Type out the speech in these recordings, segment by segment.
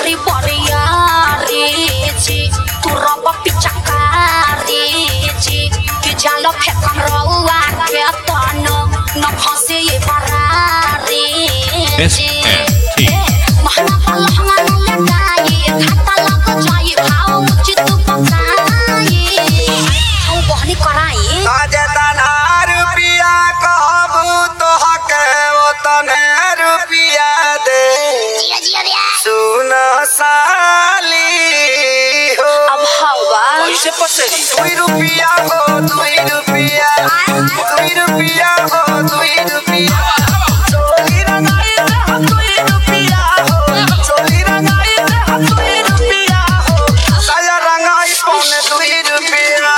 करी बरिया रे जी तू रब पिचकारी जी कि जाल फेकम रउआ के तनो न फंसे ये बरारी जी महना पलहंगा न लगाई खाता लग जाई भाव मुझे तू पकाई हम बहनी कराई ताजे तना रुपिया कहबू तो हके वो तने रुपिया दे सुन साली हो अब हवा कैसे पसेरी 2 रुपिया हो 2 रुपिया 2 रुपिया हो 2 रुपिया चोली रंगाई दे हम 2 रुपिया हो चोली रंगाई दे हम 2 रुपिया हो साया रंगाई पौने 2 रुपिया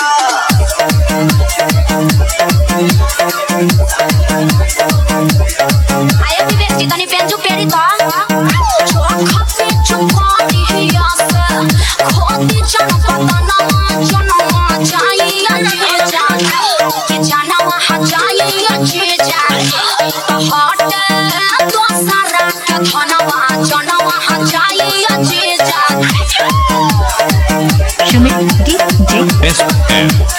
आया भी बेटी तनी बेंजू पेरी तो छोड़ खपे चुपानी हिया से खोदी जन पता ना जनवा जाई अजे जान कि जनवा जाई अजे जान तो हट तो सारा के धनवा जनवा जाई अजे जान Sumit DJ SMT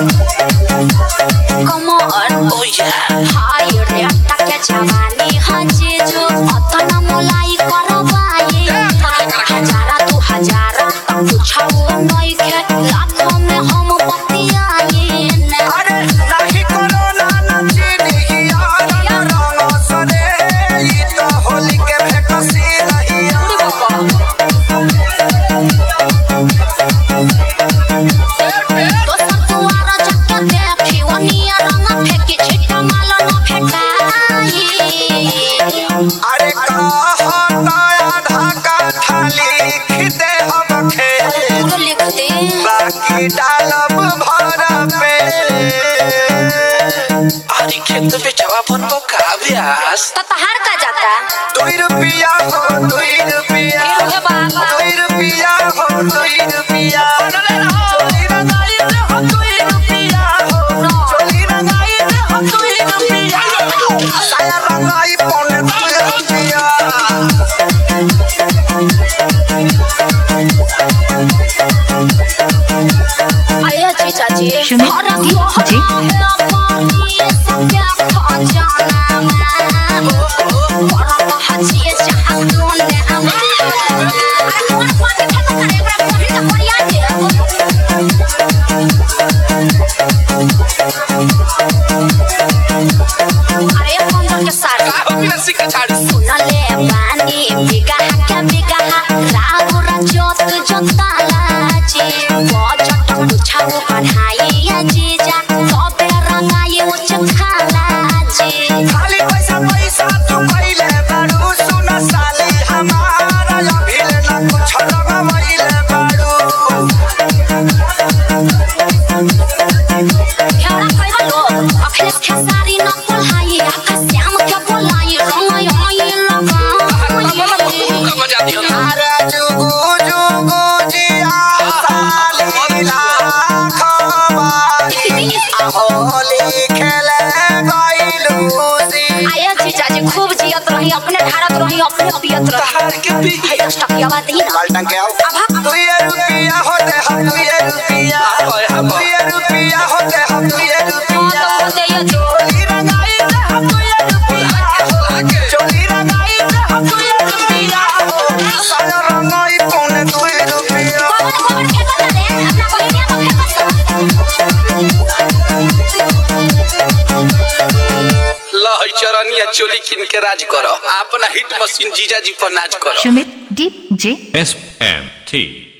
कमर हाय रे टके जवानी हजे जो अतना मोलाई करवाए हजारा तू हजारा पूछाओ नई के लाखों में हम बतियाए अरे नहीं करो ना नचनी यार रंग सरे ई तो होली के भेकसी रहिया दोसर कुआरा जक्के देखी वनिया रंग फेंकी छिट्टा मालो न फेंकाई अरे कहता आधा का थाली खिदे हम खे तो लिख दे बाकी डालब भर पे अरे खेत पे जवाबन को का व्यास तो तहार का जाता 2 रुपिया हो 2 रुपिया हे बाबा 2 रुपिया हो 2 रुपिया चोली रंगाई दे हम 2 रुपिया हो चोली रंगाई दे हम 2 रुपिया साया रंगाई पौने 2 रुपिया आया जीजा जी Sumit DJ अरे पंद्रह के साड़ी अपना सिक्का छाड़ी सुनले बानी बिगा के बिगा रागु रजत जोताला जी बजट पूछाओ पढ़ाई जीजा सबे रंगाई उच्च खाला जी खाली पैसा पैसा तू कइले बारू सुन साली हमारा अभिल न कुछ लगवइले बारू खेड़ा कइबा लोग अखिलेश खेसारी न पढ़ाई आकाश श्याम के बोलाई रंगाई आई लगाई मजा दियो अरे जुगु जुगु जिया साली लाखवारी होली खेले गइलू सी आया जीजा जी खूब जियत रही अपने ढारत रही अपने पियत रही हार के पी 10 टकिया बात ही ना बाल्टन के आओ 2 रुपिया होते हम 2 रुपिया 2 रुपिया होते हम 2 रुपिया चोली रंगाई दे हम 2 रुपिया चोली रंगाई दे हम 2 रुपिया साया रंगाई पौने 2 रुपिया लहई चरनिया चोली किन के राज करो अपना हिट मशीन जीजा जी पर नाच करो Sumit DJ SMT